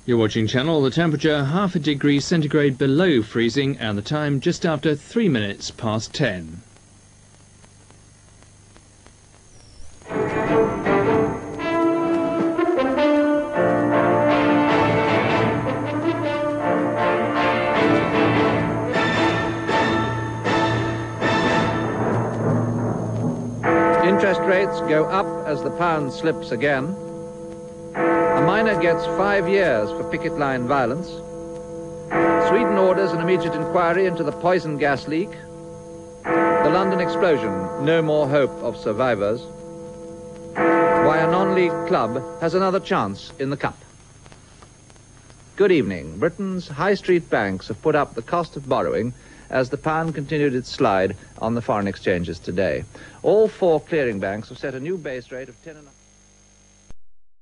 You're watching Channel, the temperature half a degree centigrade below freezing and the time just after 3 minutes past 10. Interest rates go up as the pound slips again. A miner gets 5 years for picket line violence. Sweden orders an immediate inquiry into the poison gas leak. The London explosion, no more hope of survivors. Why a non-league club has another chance in the cup. Good evening. Britain's high street banks have put up the cost of borrowing as the pound continued its slide on the foreign exchanges today. All 4 clearing banks have set a new base rate of 10.5%.